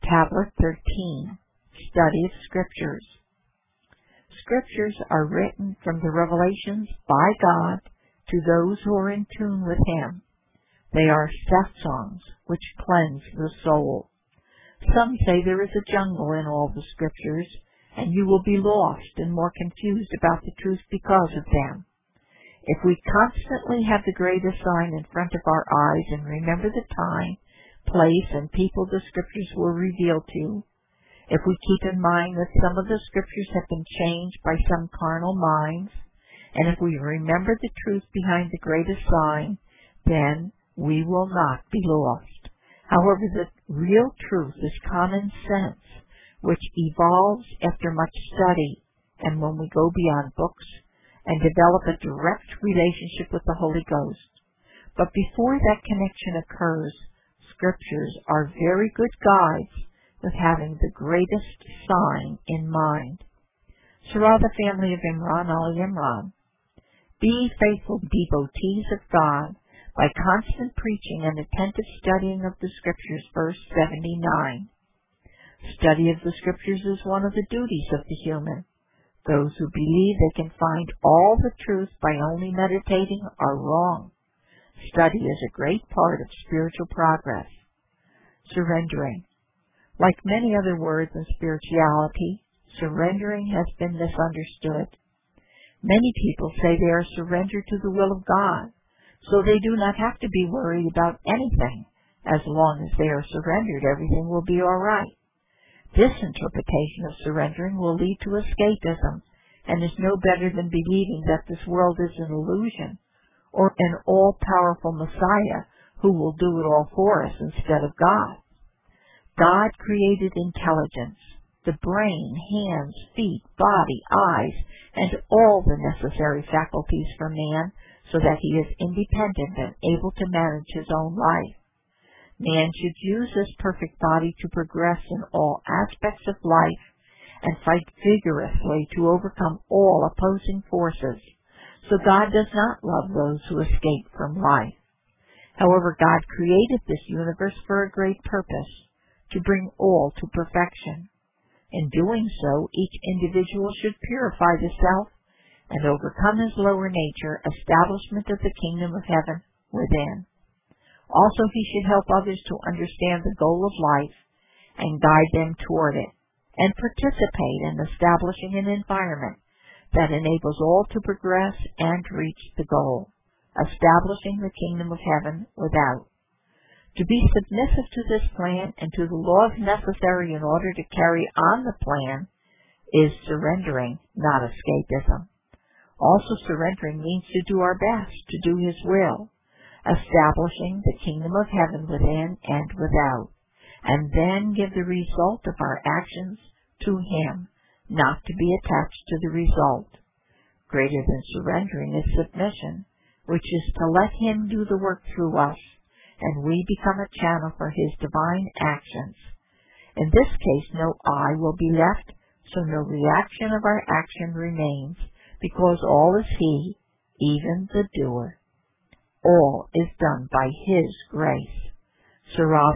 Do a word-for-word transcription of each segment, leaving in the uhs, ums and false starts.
Tablet thirteen, Study of Scriptures. Scriptures are written from the revelations by God to those who are in tune with Him. They are set songs which cleanse the soul. Some say there is a jungle in all the Scriptures, and you will be lost and more confused about the truth because of them. If we constantly have the greatest sign in front of our eyes and remember the time, place, and people the Scriptures were revealed to, if we keep in mind that some of the Scriptures have been changed by some carnal minds, and if we remember the truth behind the greatest sign, then we will not be lost. However, the real truth is common sense, which evolves after much study, and when we go beyond books and develop a direct relationship with the Holy Ghost. But before that connection occurs, Scriptures are very good guides with having the greatest sign in mind. Surah, the family of Imran, Ali Imran. Be faithful devotees of God by constant preaching and attentive studying of the Scriptures, verse seventy-nine. Study of the Scriptures is one of the duties of the human. Those who believe they can find all the truth by only meditating are wrong. Study is a great part of spiritual progress. Surrendering. Like many other words in spirituality, surrendering has been misunderstood. Many people say they are surrendered to the will of God, so they do not have to be worried about anything. As long as they are surrendered, everything will be all right. This interpretation of surrendering will lead to escapism and is no better than believing that this world is an illusion or an all-powerful Messiah who will do it all for us instead of God. God created intelligence, the brain, hands, feet, body, eyes, and all the necessary faculties for man so that he is independent and able to manage his own life. Man should use this perfect body to progress in all aspects of life and fight vigorously to overcome all opposing forces. So God does not love those who escape from life. However, God created this universe for a great purpose, to bring all to perfection. In doing so, each individual should purify the self and overcome his lower nature, establishment of the kingdom of heaven within. Also, he should help others to understand the goal of life and guide them toward it, and participate in establishing an environment that enables all to progress and reach the goal, establishing the kingdom of heaven without. To be submissive to this plan and to the laws necessary in order to carry on the plan is surrendering, not escapism. Also, surrendering means to do our best to do His will, establishing the kingdom of heaven within and without, and then give the result of our actions to Him, not to be attached to the result. Greater than surrendering is submission, which is to let Him do the work through us, and we become a channel for His divine actions. In this case, no I will be left, so no reaction of our action remains, because all is He, even the doer. All is done by His grace. Surah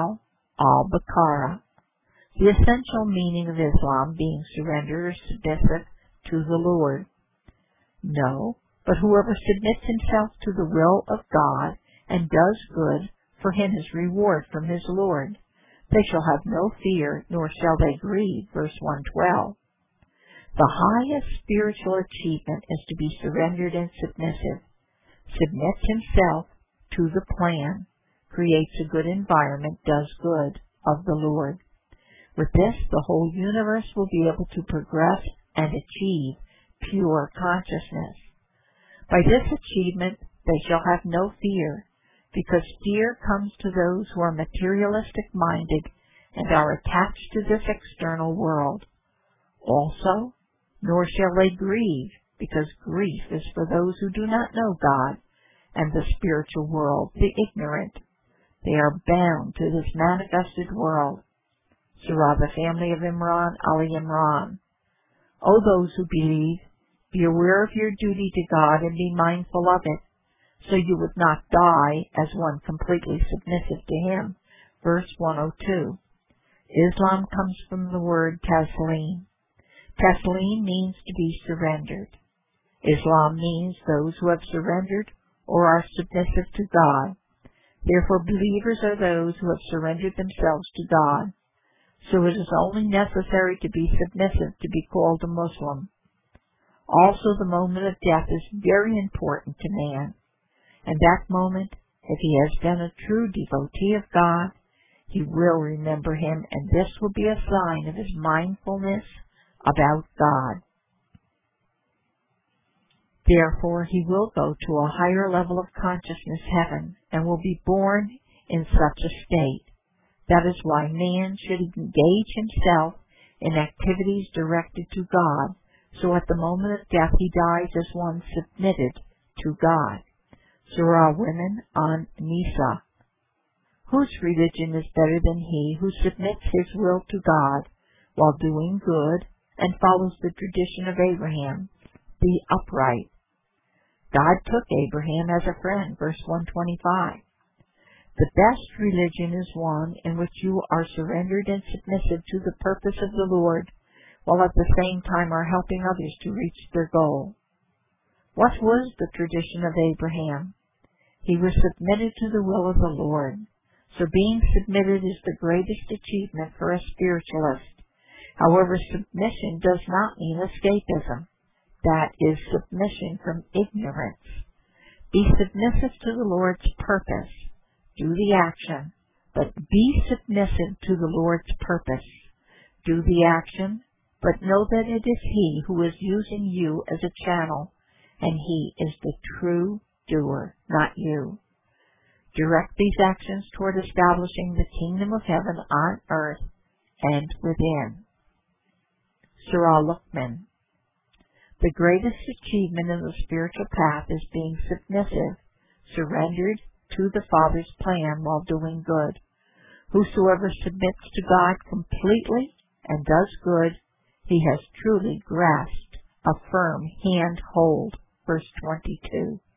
Al-Baqarah. The essential meaning of Islam being surrendered or submissive to the Lord. No, but whoever submits himself to the will of God and does good, for him is reward from his Lord. They shall have no fear, nor shall they grieve. Verse one twelve. The highest spiritual achievement is to be surrendered and submissive. Submits himself to the plan, creates a good environment, does good of the Lord. With this, the whole universe will be able to progress and achieve pure consciousness. By this achievement, they shall have no fear, because fear comes to those who are materialistic-minded and are attached to this external world. Also, nor shall they grieve, because grief is for those who do not know God and the spiritual world, the ignorant. They are bound to this manifested world. Surah, the family of Imran, Ali Imran. O those who believe, be aware of your duty to God and be mindful of it, so you would not die as one completely submissive to Him. Verse one oh two. Islam comes from the word taslim. Taslim means to be surrendered. Islam means those who have surrendered or are submissive to God. Therefore, believers are those who have surrendered themselves to God. So it is only necessary to be submissive to be called a Muslim. Also, the moment of death is very important to man. And that moment, if he has been a true devotee of God, he will remember him, and this will be a sign of his mindfulness about God. Therefore, he will go to a higher level of consciousness, heaven, and will be born in such a state. That is why man should engage himself in activities directed to God, so at the moment of death he dies as one submitted to God. Surah Women on Nisa. Whose religion is better than he who submits his will to God while doing good and follows the tradition of Abraham, the upright? God took Abraham as a friend, verse one twenty-five. The best religion is one in which you are surrendered and submissive to the purpose of the Lord, while at the same time are helping others to reach their goal. What was the tradition of Abraham? He was submitted to the will of the Lord. So being submitted is the greatest achievement for a spiritualist. However, submission does not mean escapism. That is submission from ignorance. Be submissive to the Lord's purpose. Do the action, but be submissive to the Lord's purpose. Do the action, but know that it is He who is using you as a channel, and He is the true doer, not you. Direct these actions toward establishing the kingdom of heaven on earth and within. Surah Luqman. The greatest achievement in the spiritual path is being submissive, surrendered to the Father's plan while doing good. Whosoever submits to God completely and does good, he has truly grasped a firm hand hold. Verse twenty-two.